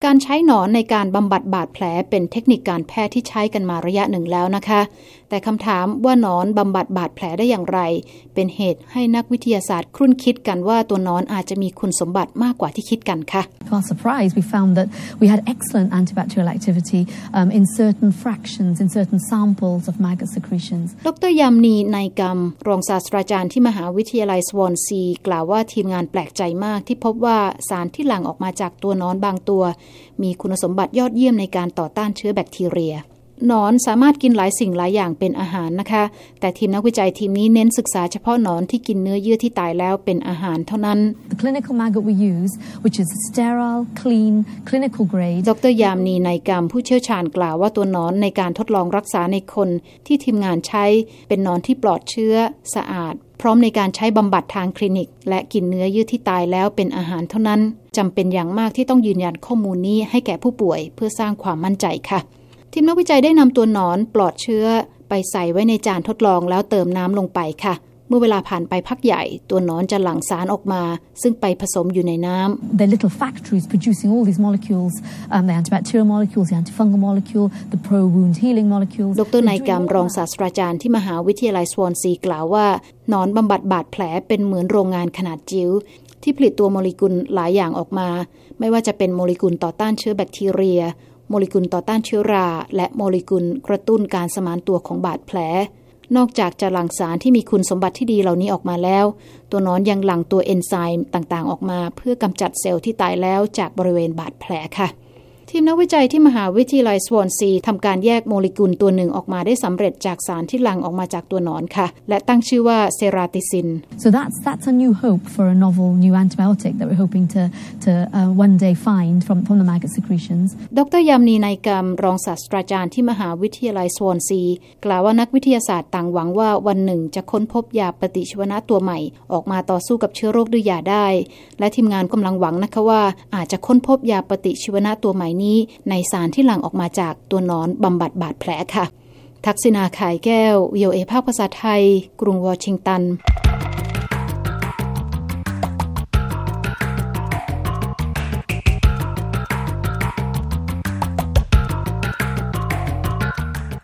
การใช้หนอนในการบำบัดบาดแผลเป็นเทคนิคการแพทย์ที่ใช้กันมาระยะหนึ่งแล้วนะคะแต่คำถามว่าหนอนบำบัดบาดแผลได้อย่างไรเป็นเหตุให้นักวิทยาศาสตร์ครุ่นคิดกันว่าตัวหนอนอาจจะมีคุณสมบัติมากกว่าที่คิดกันค่ะ To our surprise, we found that we had excellent antibacterial activity in certain fractions, in certain samples of maggot secretions. ดร.ยามนีไนกัมรองศาสตราจารย์ที่มหาวิทยาลัยสวอนซีกล่าวว่าทีมงานแปลกใจมากที่พบว่าสารที่หลั่งออกมาจากตัวหนอนบางตัวมีคุณสมบัติยอดเยี่ยมในการต่อต้านเชื้อแบคทีเรียหนอนสามารถกินหลายสิ่งหลายอย่างเป็นอาหารนะคะแต่ทีมนักวิจัยทีมนี้เน้นศึกษาเฉพาะหนอนที่กินเนื้อเยื่อที่ตายแล้วเป็นอาหารเท่านั้น The clinical maggot we use, which is sterile, clean, clinical grade. ดร.ยามนีไนกัมผู้เชี่ยวชาญกล่าวว่าตัวหนอนในการทดลองรักษาในคนที่ทีมงานใช้เป็นหนอนที่ปลอดเชื้อสะอาดพร้อมในการใช้บำบัดทางคลินิกและกินเนื้อเยื่อที่ตายแล้วเป็นอาหารเท่านั้นจำเป็นอย่างมากที่ต้องยืนยันข้อมูลนี้ให้แก่ผู้ป่วยเพื่อสร้างความมั่นใจค่ะทีมนักวิจัยได้นำตัวหนอนปลอดเชื้อไปใส่ไว้ในจานทดลองแล้วเติมน้ำลงไปค่ะเมื่อเวลาผ่านไปพักใหญ่ตัวหนอนจะหลั่งสารออกมาซึ่งไปผสมอยู่ในน้ำ They're little factories producing all these molecules, the antibacterial molecules, the antifungal molecule, the pro-wound healing molecules. ดร.ไนกัมรองศาสตราจารย์ที่มหาวิทยาลัยสวอนซีกล่าวว่าหนอนบำบัดบาดแผลเป็นเหมือนโรงงานขนาดจิ๋วที่ผลิตตัวโมเลกุลหลายอย่างออกมาไม่ว่าจะเป็นโมเลกุลต่อต้านเชื้อแบคทีเรียโมเลกุลต่อต้านเชื้อราและโมเลกุลกระตุ้นการสมานตัวของบาดแผลนอกจากจะหลั่งสารที่มีคุณสมบัติที่ดีเหล่านี้ออกมาแล้วตัวหนอนยังหลั่งตัวเอนไซม์ต่างๆออกมาเพื่อกำจัดเซลล์ที่ตายแล้วจากบริเวณบาดแผลค่ะทีมนักวิจัยที่มหาวิทยาลัยสวอนซีทำการแยกโมเลกุลตัวหนึ่งออกมาได้สำเร็จจากสารที่หลั่งออกมาจากตัวหนอนค่ะและตั้งชื่อว่าเซราติซิน So that's a new hope for a novel new antibiotic that we're hoping to one day find from the maggot secretions. ดร.ยามนีไนกัมรองศาสตราจารย์ที่มหาวิทยาลัยสวอนซีกล่าวว่านักวิทยาศาสตร์ต่างหวังว่าวันหนึ่งจะค้นพบยาปฏิชีวนะตัวใหม่ออกมาต่อสู้กับเชื้อโรคด้วยยาได้และทีมงานกำลังหวังนะคะว่าอาจจะค้นพบยาปฏิชีวนะตัวใหม่นี้ในสารที่หลั่งออกมาจากตัวหนอนบำบัดบาดแผลค่ะทักษิณา ข่ายแก้ว VOA ภาคภาษาไทยกรุงวอชิงตัน